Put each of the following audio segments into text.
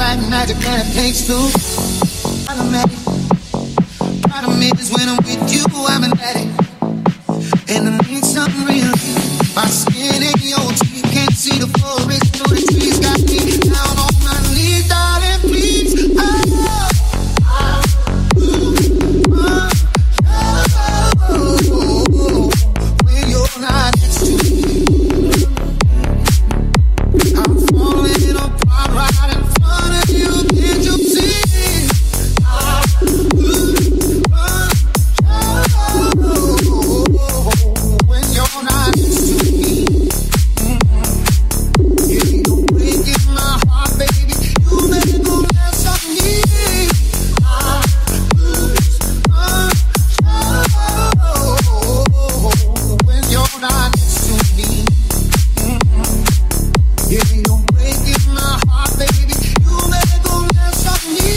like magic and it takes two. Automatic. Problem is when I'm with you, I'm an addict. And I need something real. My skin in your teeth, can't see the forest through the trees. Got me down on my knees, darling, please. When you're not next to me, I'm falling apart right in front of you. Can't you see? When you're not next to me, you're breaking my heart, baby. You never go less of me. When you're not next to me, you're breaking my heart, baby. You never go less of me.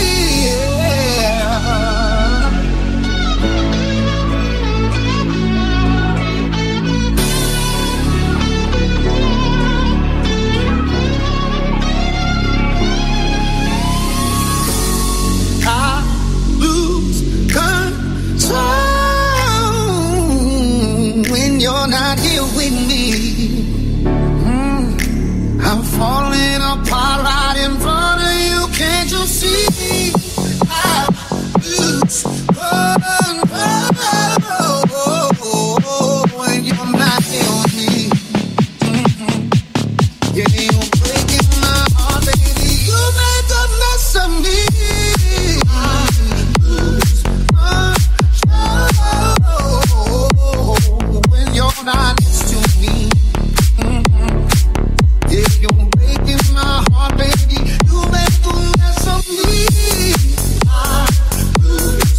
I lose control when you're not here with me. I'm falling apart right in front of you. Can't you see? I lose control when you're not here with me. Yeah, you're breaking my heart, baby. You make a mess of me. I lose control when you're not next to me. Yeah, you're breaking my heart, baby. You make a mess of me. I lose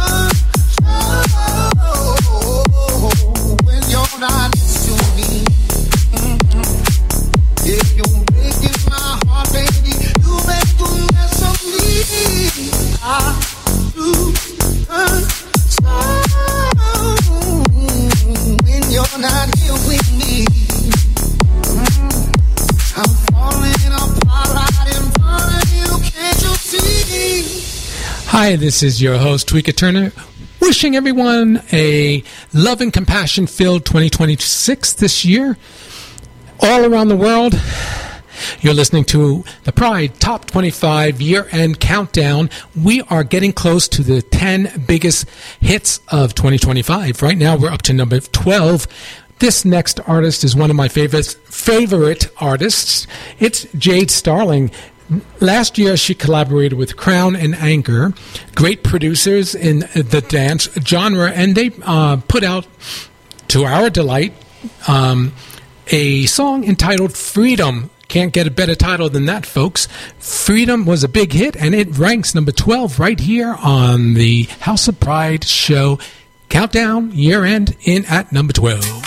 control when you're not next to me. Yeah, you're breaking my heart, baby. You make a mess of me. I lose control when you're not here with me. I'm falling apart right in front of you. Can't you see? Hi, this is your host, Tweeka Turner, wishing everyone a love and compassion-filled 2026 this year. All around the world, you're listening to the Pride Top 25 Year-End Countdown. We are getting close to the 10 biggest hits of 2025. Right now, we're up to number 12. This next artist is one of my favorite artists. It's Jade Starling. Last year, she collaborated with Crown and Anchor, great producers in the dance genre, and they put out, to our delight, a song entitled Freedom. Can't get a better title than that, folks. Freedom was a big hit, and it ranks number 12 right here on the House of Pride show. Countdown, year-end, in at number 12.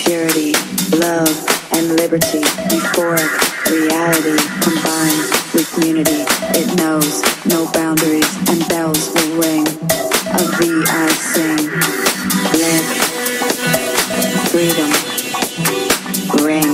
purity, love, and liberty. Euphoric reality combined with unity. It knows no boundaries, and bells will ring. Of thee I sing. Let freedom ring.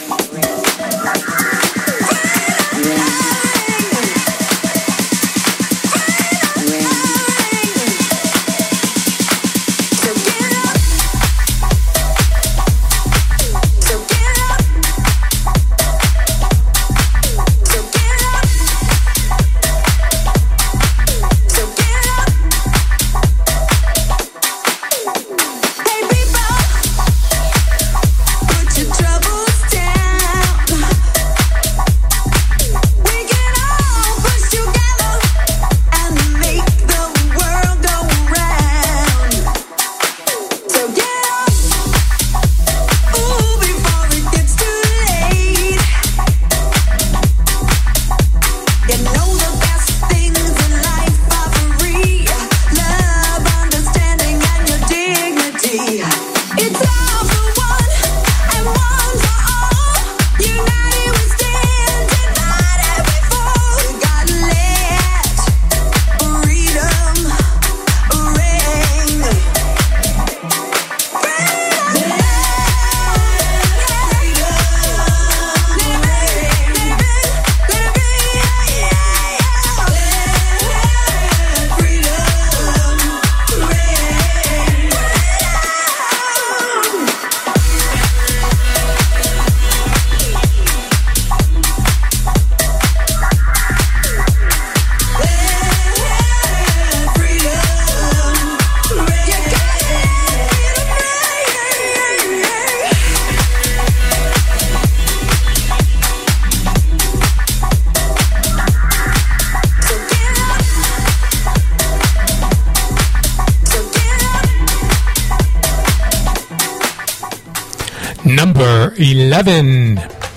Number 11.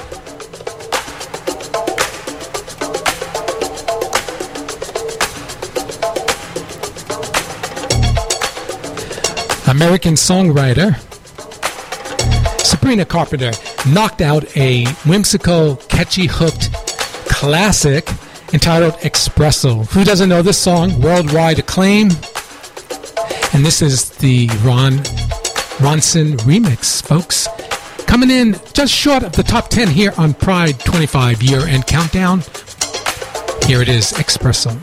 American songwriter Sabrina Carpenter knocked out a whimsical, catchy, hooked classic entitled Espresso. Who doesn't know this song? Worldwide acclaim. And this is the Ronson remix, folks. Coming in just short of the top 10 here on Pride 25 year-end countdown. Here it is, Espresso.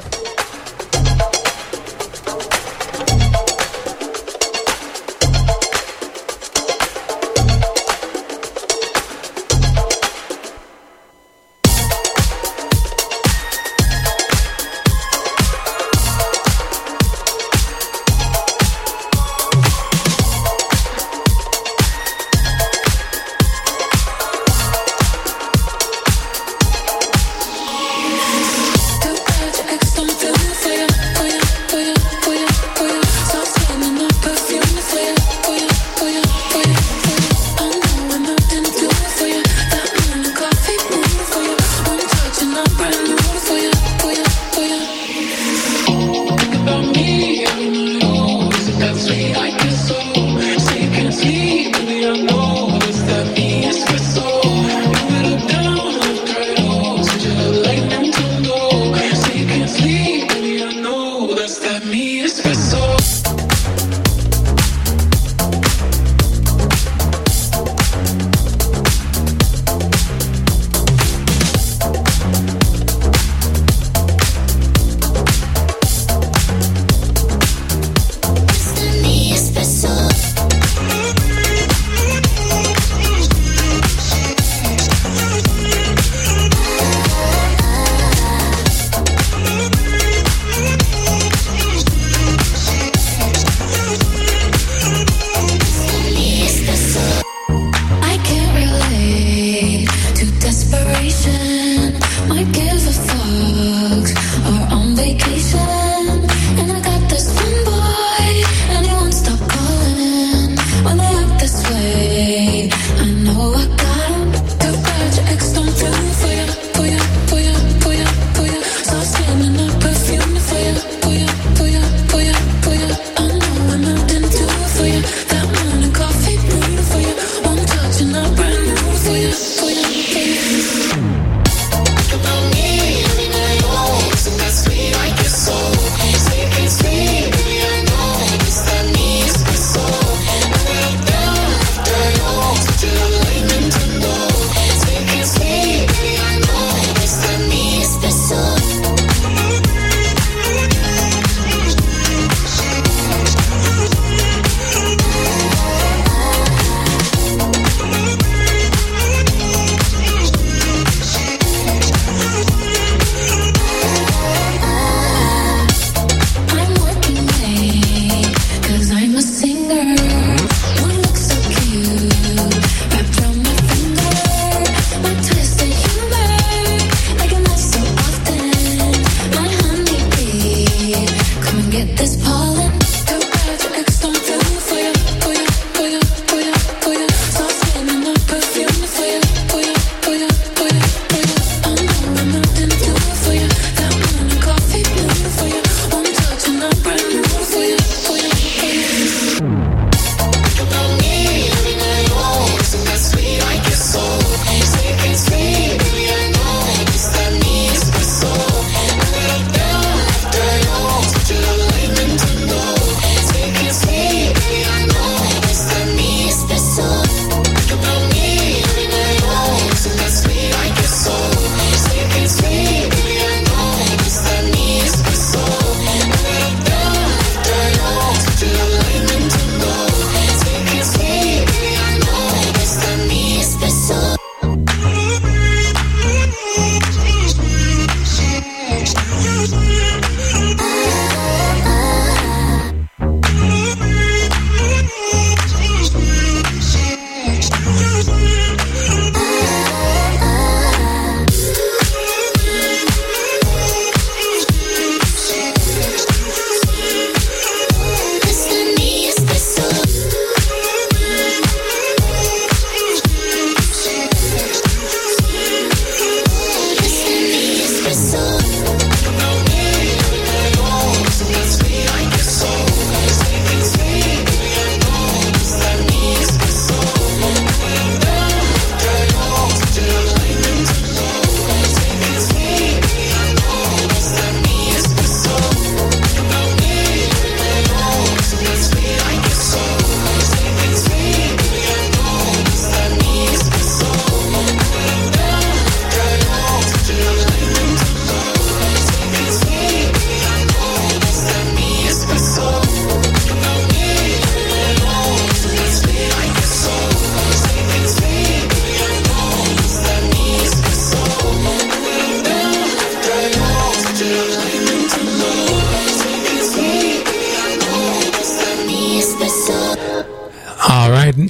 Extra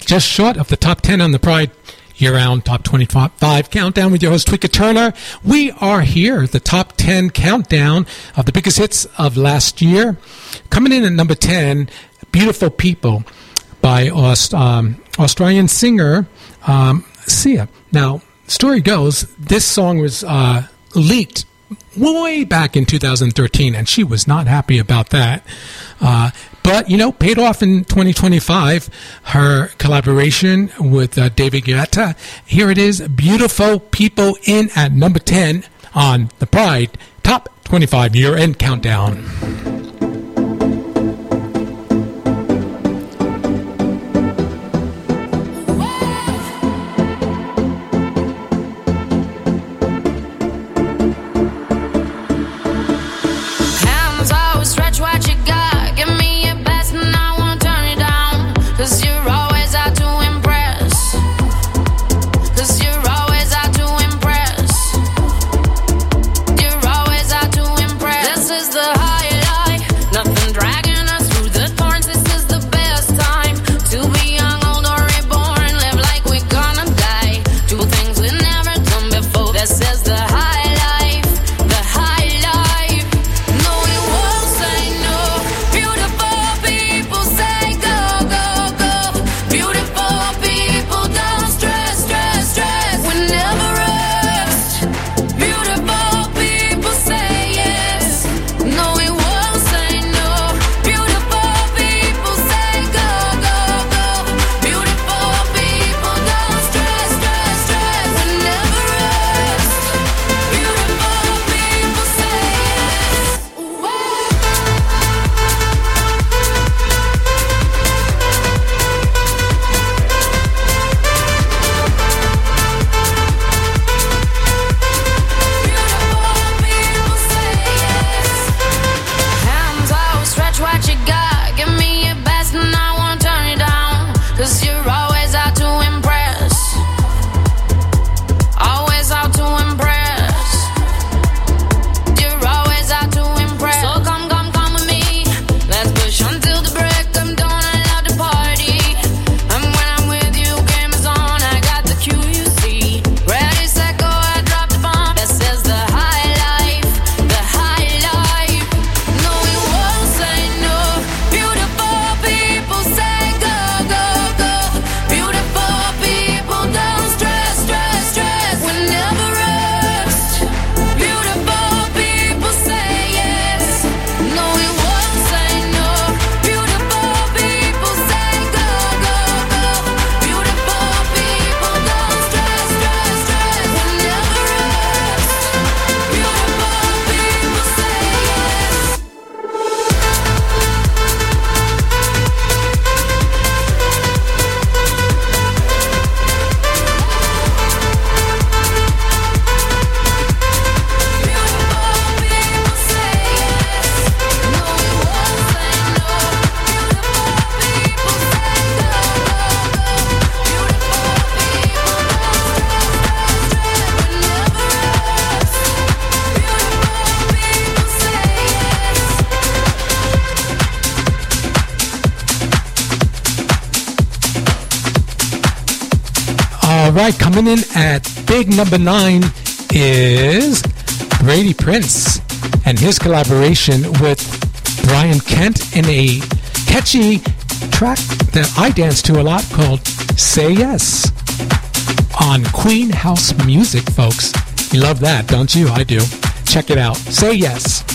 just short of the top 10 on the Pride year-round top 25 countdown with your host Tweeka Turner. We are here, the top 10 countdown of the biggest hits of last year. Coming in at number 10, Beautiful People by Australian singer Sia. Now, story goes, this song was leaked way back in 2013, and she was not happy about that. But, paid off in 2025, her collaboration with David Guetta. Here it is, Beautiful People, in at number 10 on the Pride Top 25 Year-End Countdown. Right, coming in at big number 9 is Brady Prince and his collaboration with Brian Kent in a catchy track that I dance to a lot called Say Yes on Queen House Music, folks. You love that, don't you? I do. Check it out. Say Yes.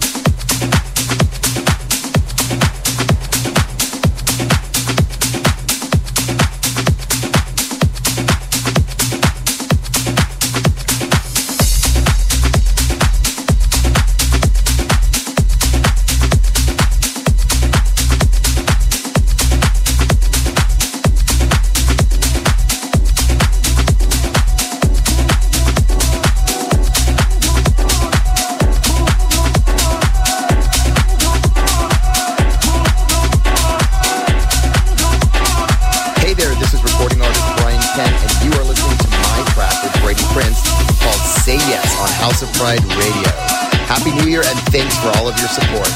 House of Pride Radio. Happy New Year and thanks for all of your support.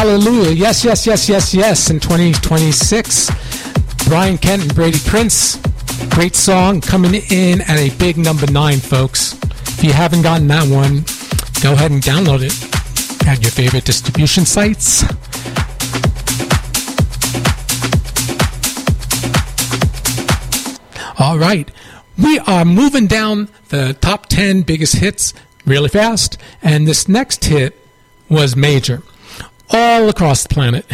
Hallelujah. Yes, yes, yes, yes, yes. In 2026, Brian Kent and Brady Prince. Great song coming in at a big number 9, folks. If you haven't gotten that one, go ahead and download it at your favorite distribution sites. All right. We are moving down the top 10 biggest hits really fast. And this next hit was major all across the planet.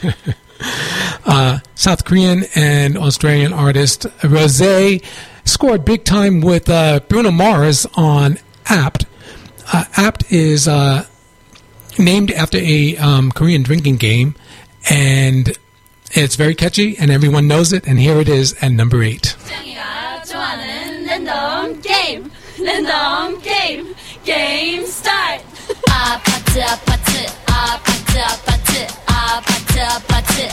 South Korean and Australian artist Rosé scored big time with Bruno Mars on Apt. Apt is named after a Korean drinking game, and it's very catchy, and everyone knows it, and here it is at number 8. 랜덤 게임, 랜덤 게임, 게임 스타트. 아파트, 아파트, 아파트, 아파트, 아파트, 아파트,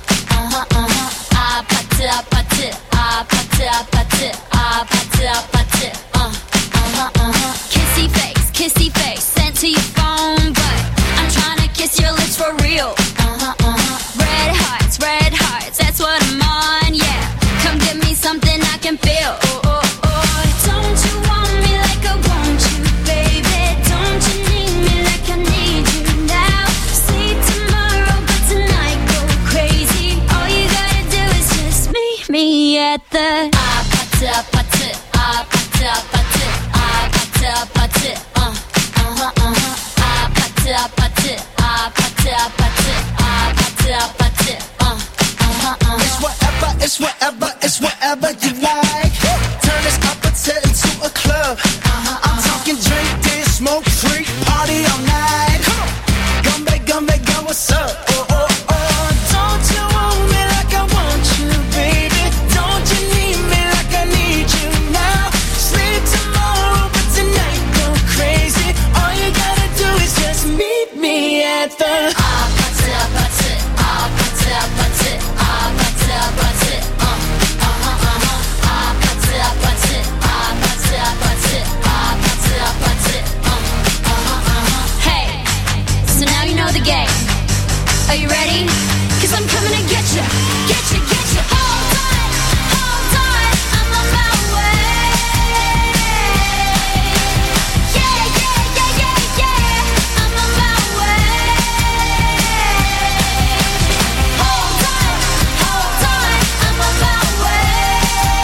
아파트, 아파트, 아파트, 아파트, 아파트, 아파트, kissy face, sent to your phone, but I'm trying to kiss your lips for real. Red hearts, that's what I'm on, yeah. Come give me something I can feel. Don't you want me like I want you, baby? Don't you need me like I need you now? Sleep tomorrow, but tonight go crazy. All you gotta do is just meet me at the 아파트, 아파트, 아파트, 아파트, 아파트, 아파트, 아파트, 아파트, 아파트, 아파트, 아파트, 아파트, It's whatever, it's whatever you like. Turn this appetite into a club. I'm talking drink, dance, smoke, freak, party all night. Come back, what's up? Don't you want me like I want you, baby? Don't you need me like I need you now? Sleep tomorrow, but tonight go crazy. All you gotta do is just meet me at the 아파트, 아파트, 아파트, 아파트, 아파트, 아파트, 아파트, 아파트, 아파트, 아파트, 아파트, 아파트. Hey, so now you know the game. Are you ready? 'Cause I'm coming to get you, get you, get you. Hold on, I'm on my way. Yeah, I'm on my way. Hold on, I'm on my way.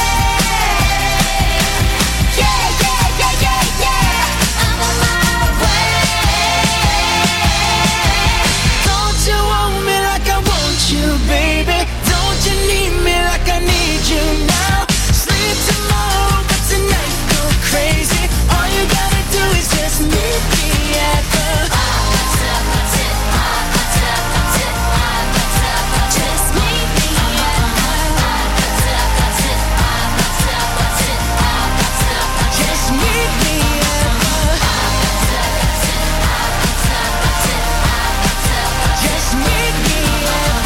Yeah, I'm on my way. Don't you want me like I want you, baby? Don't you need me like I need you now? Sleep tomorrow, but tonight go crazy. All you gotta do is just meet me at the 아파트, 아파트, 아파트, 아파트, 아파트, 아파트. Just meet me at the 아파트, 아파트, 아파트, 아파트, 아파트, 아파트. just meet me at the just meet me at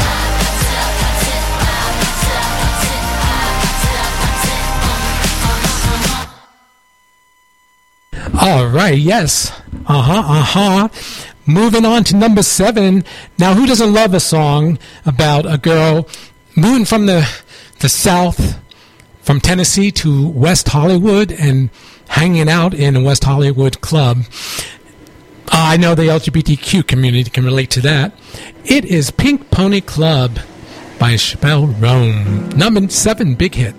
All right, yes. Moving on to number 7. Now, who doesn't love a song about a girl moving from the South, from Tennessee to West Hollywood and hanging out in a West Hollywood club? I know the LGBTQ community can relate to that. It is Pink Pony Club by Chappelle Roan. Number 7 big hit.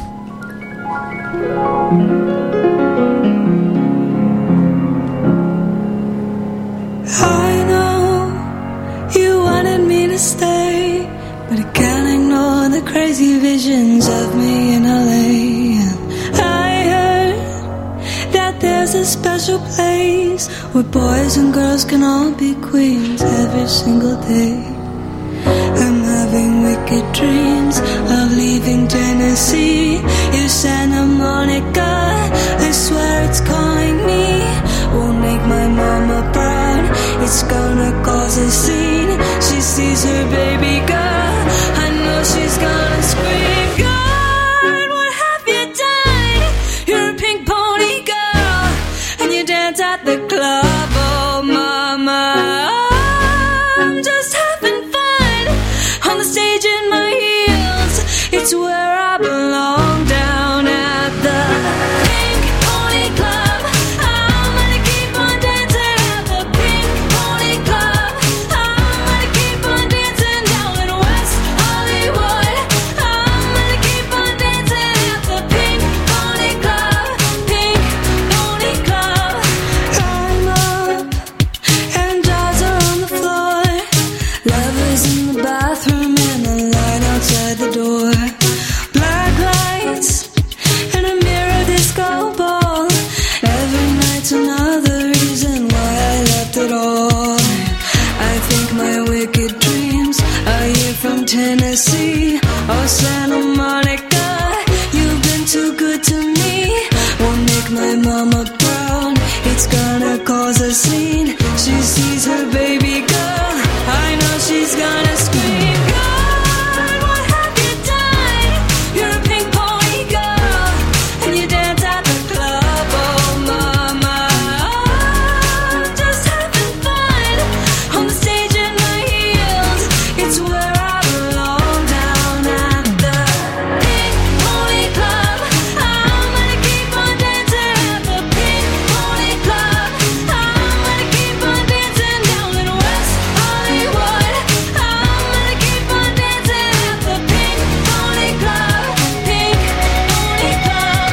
I know you wanted me to stay, but I can't ignore the crazy visions of me in LA. And I heard that there's a special place where boys and girls can all be queens every single day. I'm having wicked dreams of leaving Tennessee. You Santa Monica, I swear it's calling me. Won't make my mama proud, it's gonna cause a scene. She sees her baby girl, I know she's gonna scream. God, what have you done? You're a pink pony girl, and you dance at the club. Oh mama, It's where I belong, down at the Pink Pony Club. I'm gonna keep on dancing at the Pink Pony Club. I'm gonna keep on dancing down in West Hollywood. I'm gonna keep on dancing at the Pink Pony Club. Pink Pony Club. I'm up and dolls are on the floor. Lovers in the bathroom and the line outside the door. Black lights and a mirror disco ball. Every night's another reason why I left it all. I think my wicked dreams are here from Tennessee or Santa Monica. You've been too good to me. Won't make my mama proud. It's gonna cause a scene. She sees her baby girl. I know she's gonna scream. God, what have you done? You're a pink pony girl, and you dance at the club. Oh, mama, I'm just having fun on the stage in my heels. It's where I belong, down at the Pink Pony Club. I'm gonna keep on dancing at the Pink Pony Club. I'm gonna keep on dancing down in West Hollywood. I'm gonna keep on dancing at the Pink Pony Club. Pink Pony Club.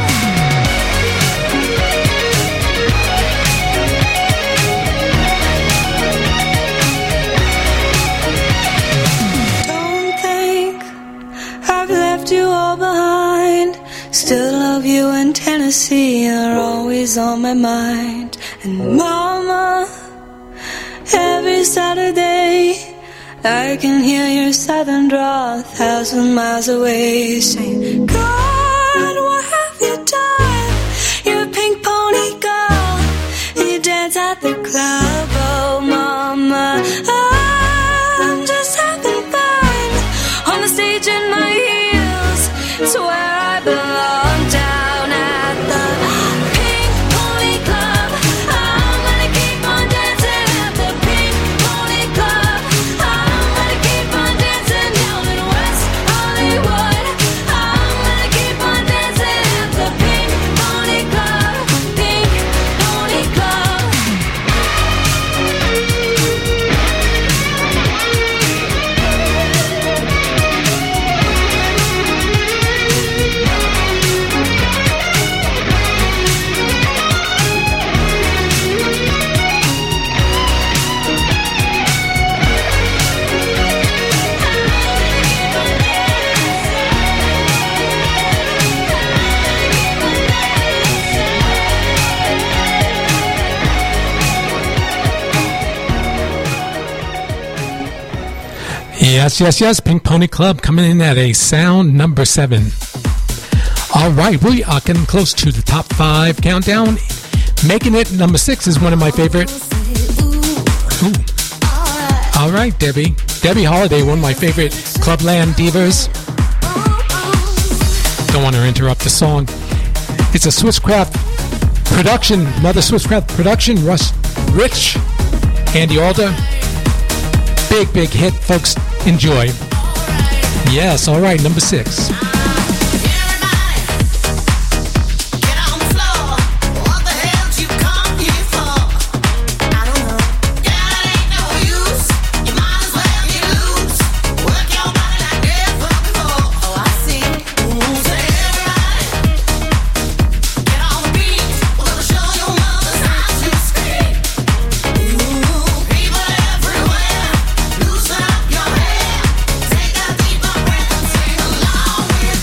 Don't think I've left you all behind. Still love you, and Tennessee are always on my mind. And mama, every Saturday I can hear your southern drawl 1,000 miles away, saying, God, what have you done? You're a pink pony girl, and you dance at the club. Oh, mama, I'm just having fun on the stage in my heels. It's where I belong, down at the Pink Pony Club. I'm gonna keep on dancing at the Pink Pony Club. I'm gonna keep on dancing down in West Hollywood. I'm gonna keep on dancing at the Pink Pony Club. Pink Pony Club. Yes. Pink Pony Club coming in at a sound number 7. All right, we are getting close to the top 5 countdown. Making it number 6 is one of my favorite. Ooh. All right, Debbie. Debbie Holiday, one of my favorite Clubland divas. Don't want to interrupt the song. It's a Swisscraft production, another Swisscraft production. Rich, Andy Alder. Big hit, folks. Enjoy. Yes, all right, number 6. Take a deeper breath and sing along with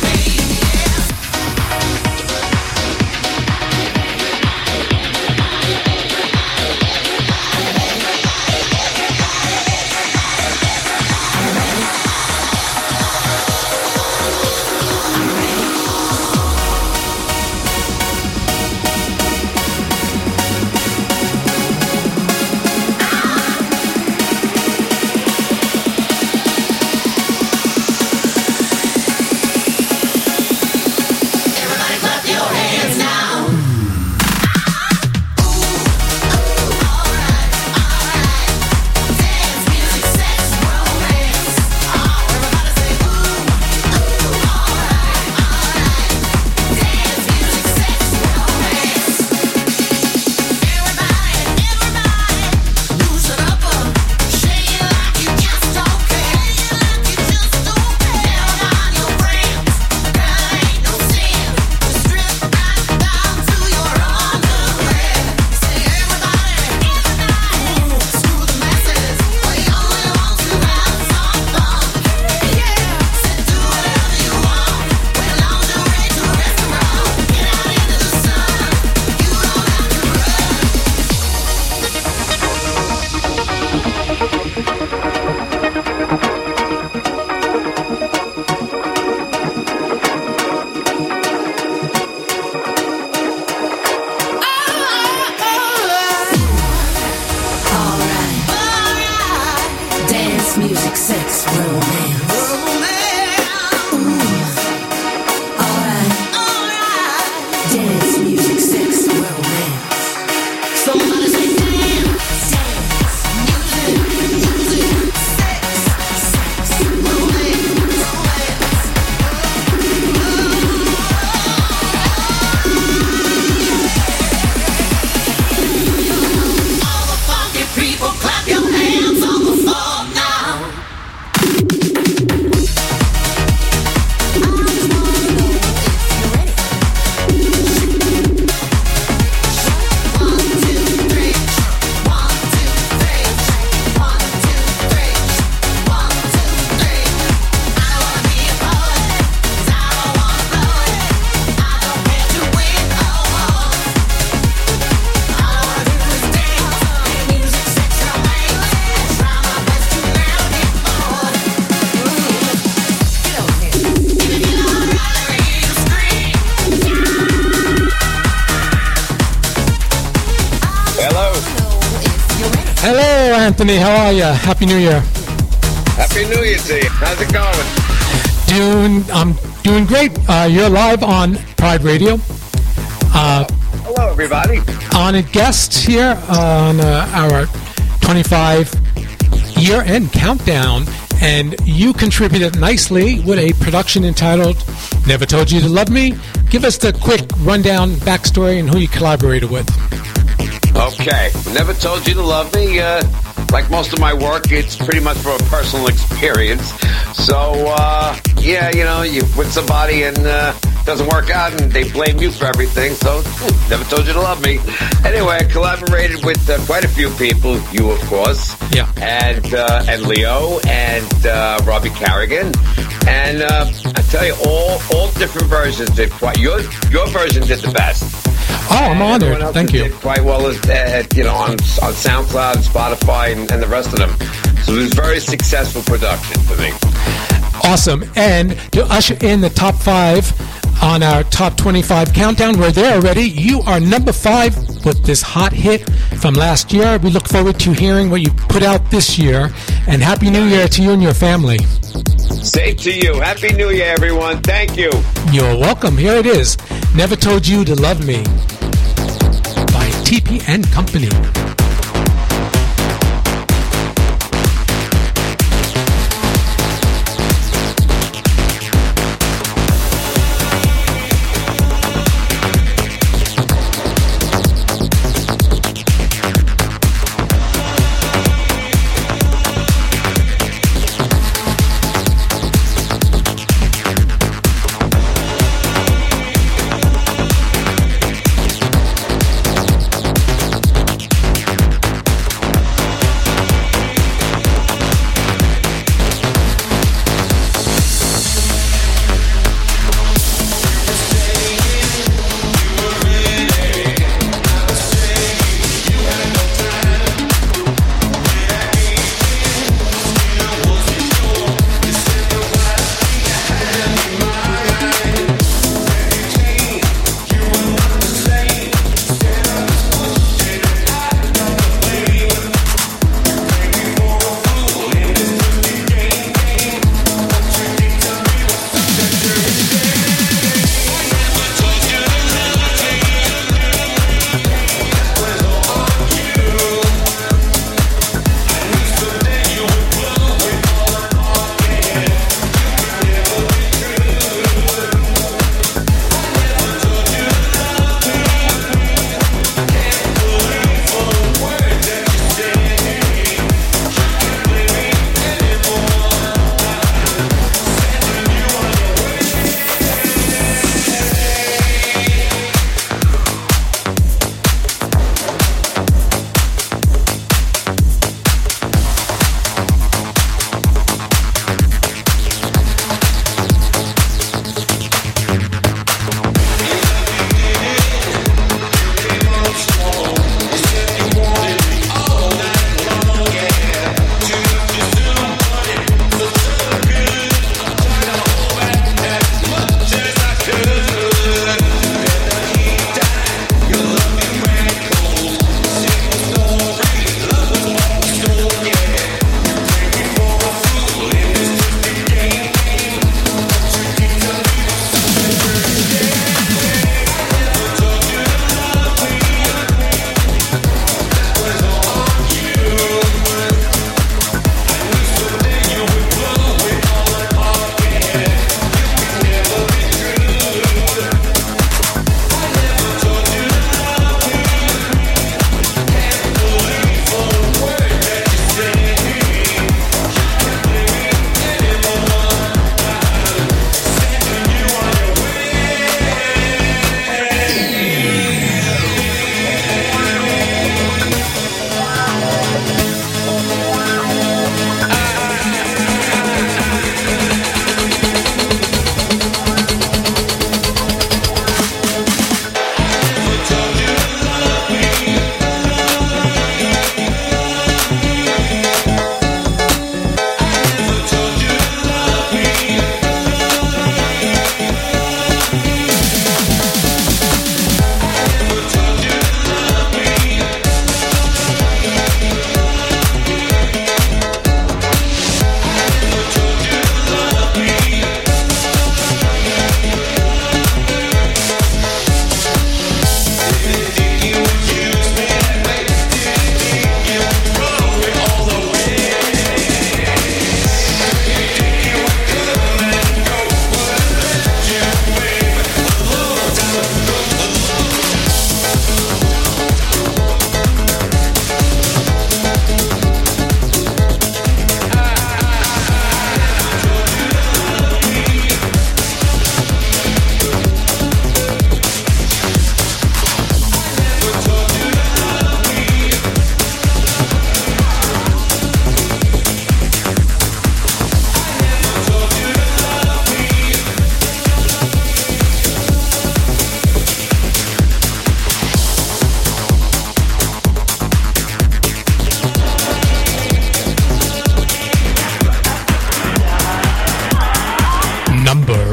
Anthony, how are you? Happy New Year. Happy New Year to you. How's it going? I'm doing great. You're live on Pride Radio. Hello, everybody. On a guest here on our 25 year-end countdown, and you contributed nicely with a production entitled Never Told You to Love Me. Give us the quick rundown backstory and who you collaborated with. Okay. Never Told You to Love Me. Like most of my work, it's pretty much from a personal experience. So, yeah, you know, you with somebody and doesn't work out and they blame you for everything. So, never told you to love me. Anyway, I collaborated with quite a few people. You, of course. Yeah. And Leo and Robbie Carrigan. And I tell you, all different versions did quite. Your version did the best. Oh, I'm honored. Thank you. Did quite well, you know, on SoundCloud and Spotify and the rest of them. So it was a very successful production for me. Awesome. And to usher in the top 5 on our top 25 countdown, we're there already. You are number 5 with this hot hit from last year. We look forward to hearing what you put out this year. And Happy New Year to you and your family. Same to you. Happy New Year, everyone. Thank you. You're welcome. Here it is. Never Told You to Love Me by TPN Company.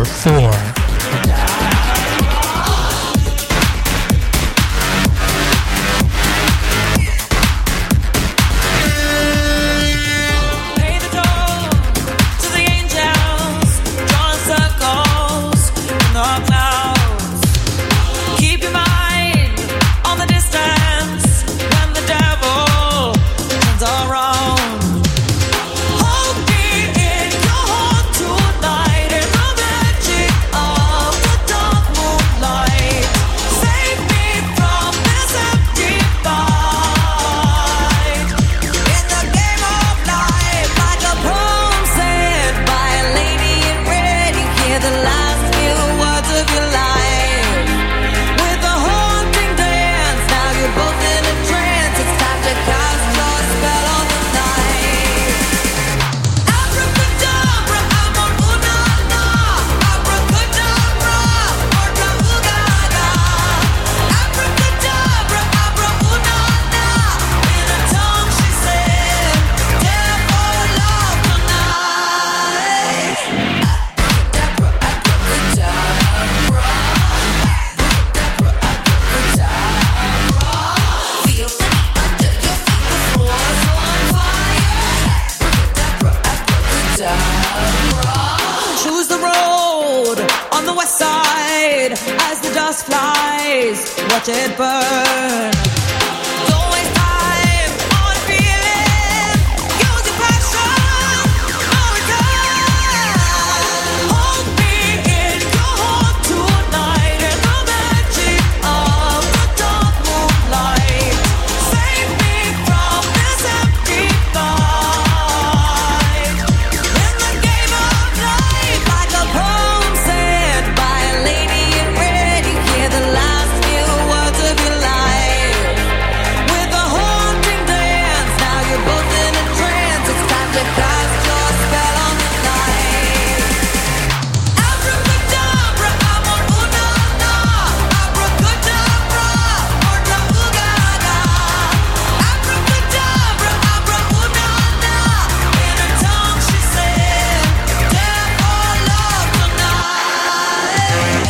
4. Watch it burn. Don't waste time on a feeling. Use your passion. No return. Hold me in your heart tonight in the magic of the dark moonlight. Save me from this empty night. In the game of life, like a poem said by a lady in red, you hear the last of your life with a haunting dance. Now you're both in a trance. It's time to cast your spell on the night. Abracadabra, amor una na. Abracadabra, orna ugaga. Abracadabra, abra una na. In her tongue she said, death or love tonight.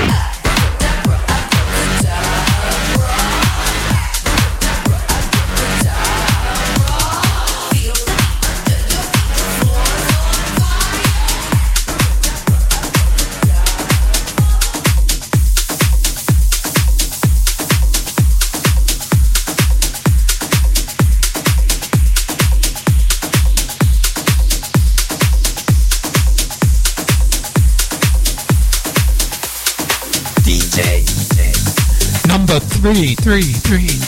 Number 3.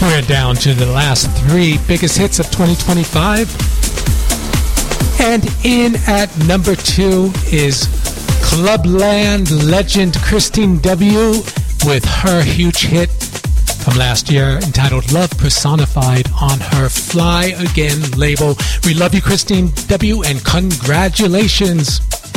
We're down to the last three biggest hits of 2025. And in at number 2 is Clubland legend Christine W. with her huge hit from last year entitled Love Personified on her Fly Again label. We love you, Christine W., and congratulations.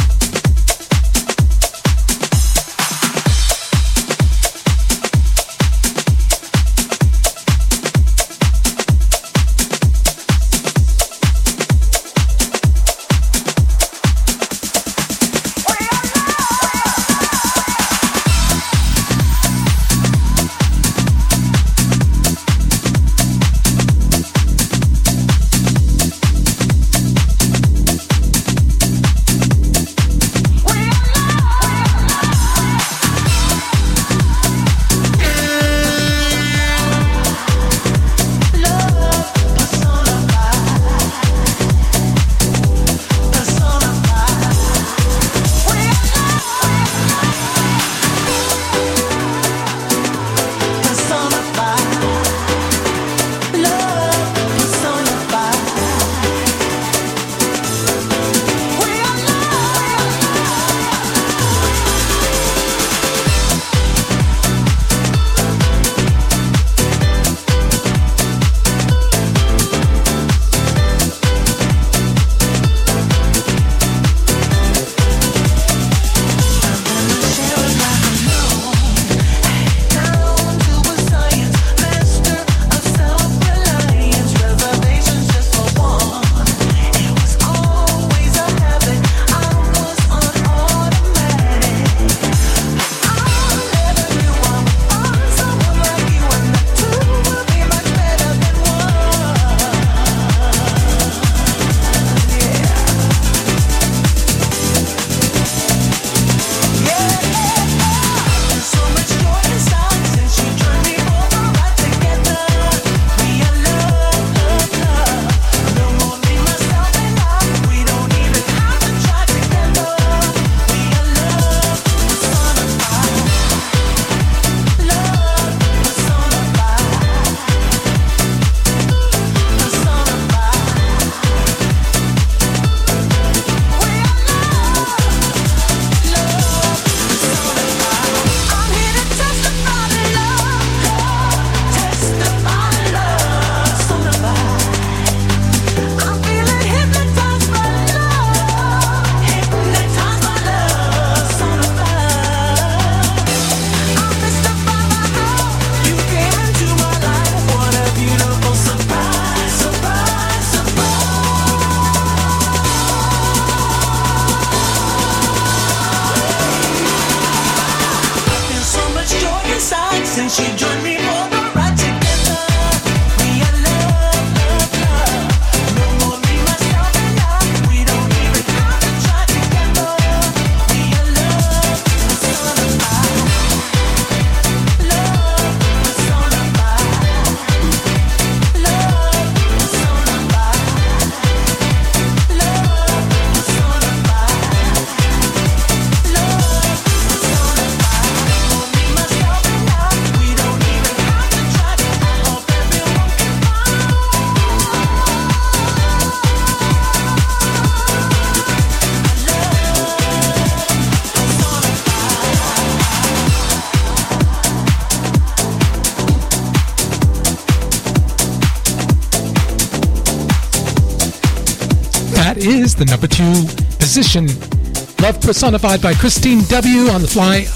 Is the number 2 position. Love Personified by Christine W. on the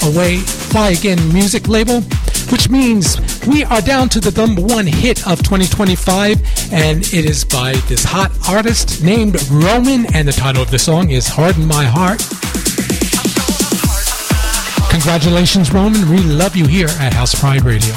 Fly Again music label, which means we are down to the number 1 hit of 2025, and it is by this hot artist named Roman, and the title of the song is Harden My Heart. Congratulations, Roman. We love you here at House Pride Radio.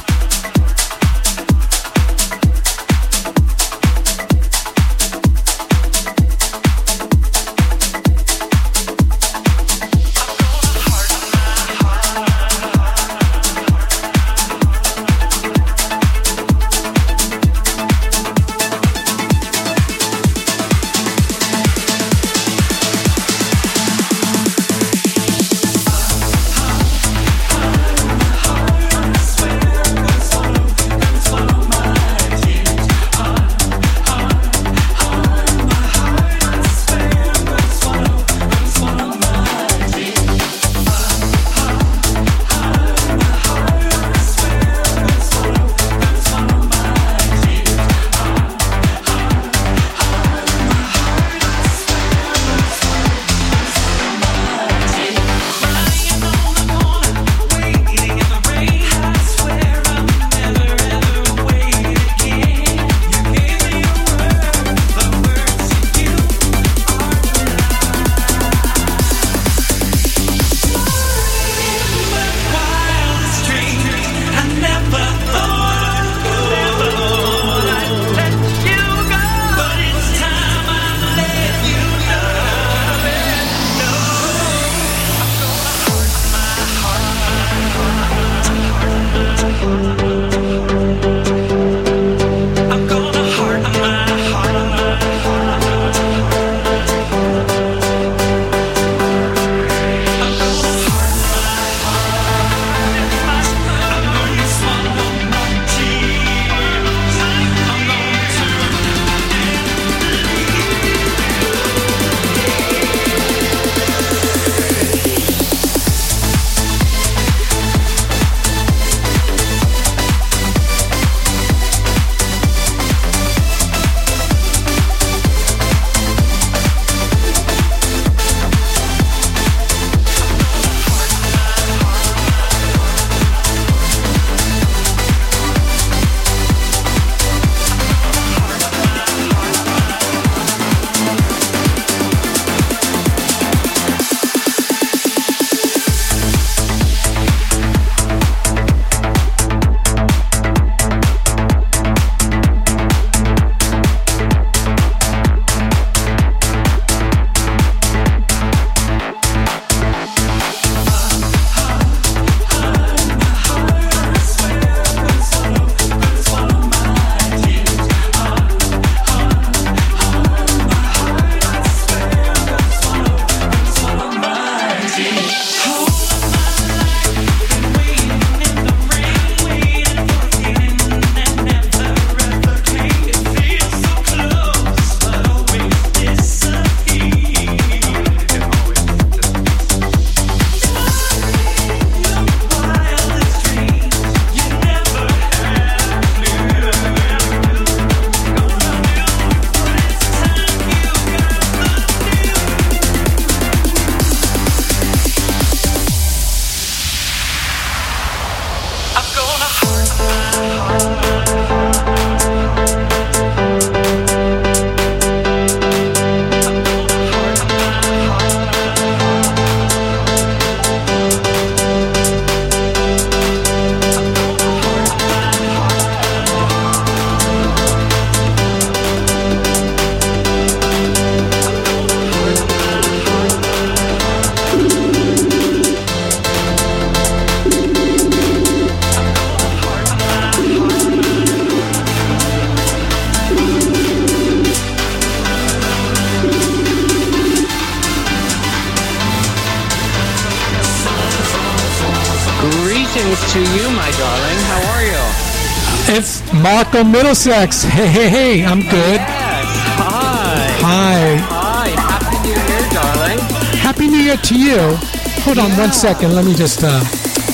To you, my darling. How are you? It's Marco Middlesex. Hey, I'm good. Yes. Hi. Hi. Happy New Year, darling. Happy New Year to you. Hold on 1 second. Let me just lower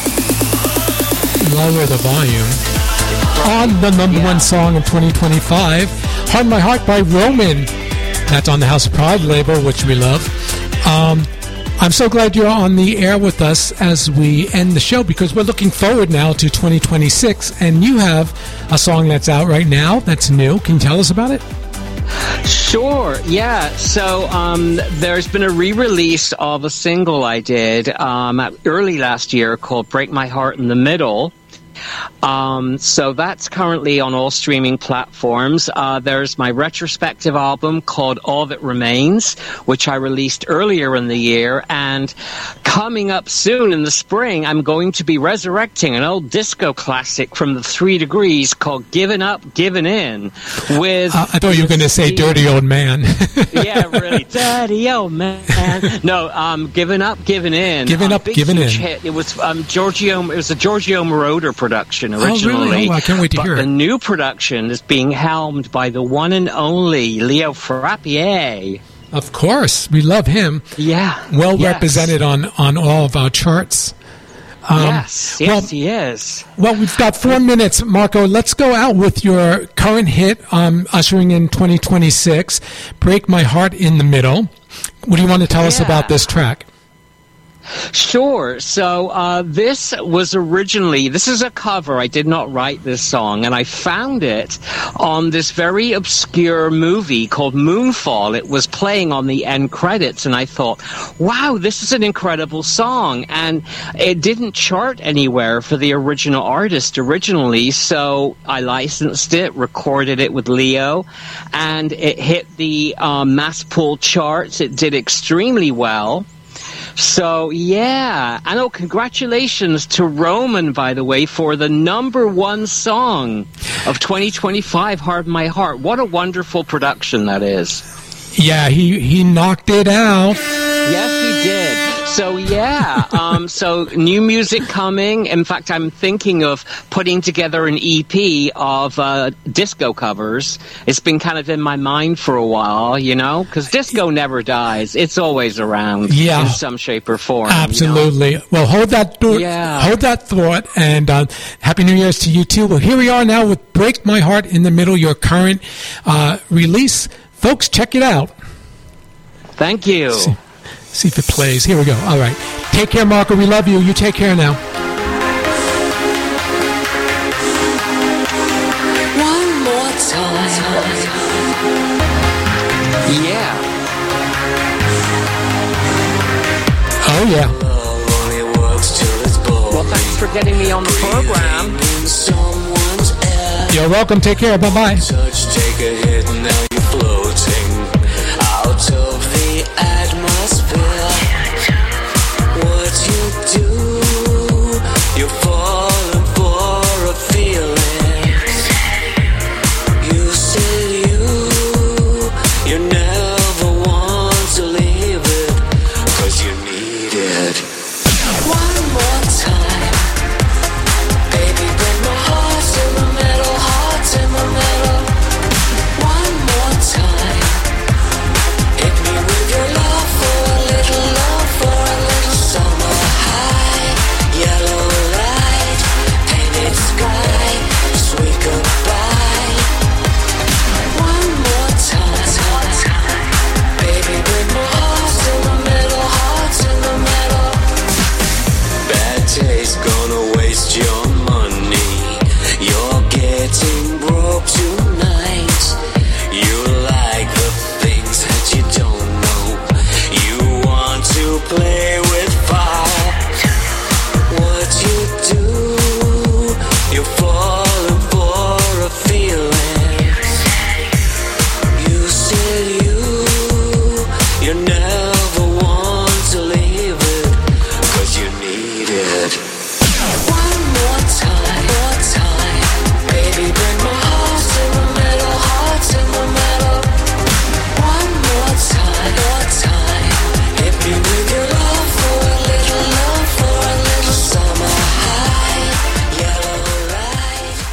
the volume. On the number one song of 2025, Heart My Heart by Roman. That's on the House of Pride label, which we love. I'm so glad you're on the air with us as we end the show, because we're looking forward now to 2026, and you have a song that's out right now that's new. Can you tell us about it? Sure, yeah. So there's been a re-release of a single I did early last year called Break My Heart in the Middle. So that's currently on all streaming platforms. There's my retrospective album called All That Remains, which I released earlier in the year. And coming up soon in the spring, I'm going to be resurrecting an old disco classic from the 3 Degrees called Giving Up, Giving In. With I thought you were going to say Dirty Old Man. Yeah, really. Dirty Old Man. No, Giving Up, Giving In. Giving Up, Giving In. Hit. It was Giorgio. It was a Giorgio Moroder production originally. Oh, really? Oh, I can't wait to hear it. The new production is being helmed by the one and only Leo Frappier. Of course, we love him. Yeah, well represented on all of our charts. Yes, he is. Well, we've got 4 minutes, Marco. Let's go out with your current hit, ushering in 2026. Break My Heart in the Middle. What do you want to tell us about this track? Sure. So this is a cover. I did not write this song, and I found it on this very obscure movie called Moonfall. It was playing on the end credits, and I thought, wow, this is an incredible song. And it didn't chart anywhere for the original artist originally, so I licensed it, recorded it with Leo, and it hit the mass pull charts. It did extremely well. So, yeah. I know, congratulations to Roman, by the way, for the number one song of 2025, Heart My Heart. What a wonderful production that is. Yeah, he knocked it out. Yes, he did. So, yeah. So, new music coming. In fact, I'm thinking of putting together an EP of disco covers. It's been kind of in my mind for a while, you know, because disco never dies. It's always around in some shape or form. Absolutely. You know? Well, hold that thought, and Happy New Year's to you, too. Well, here we are now with Break My Heart in the Middle, your current release. Folks, check it out. Thank you. See if it plays. Here we go. All right. Take care, Marco. We love you. You take care now. One more time. Yeah. Oh, yeah. Well, thanks for getting me on the program. You're welcome. Take care. Bye-bye. Touch, take a hit, now you're floating out of the atmosphere. What you do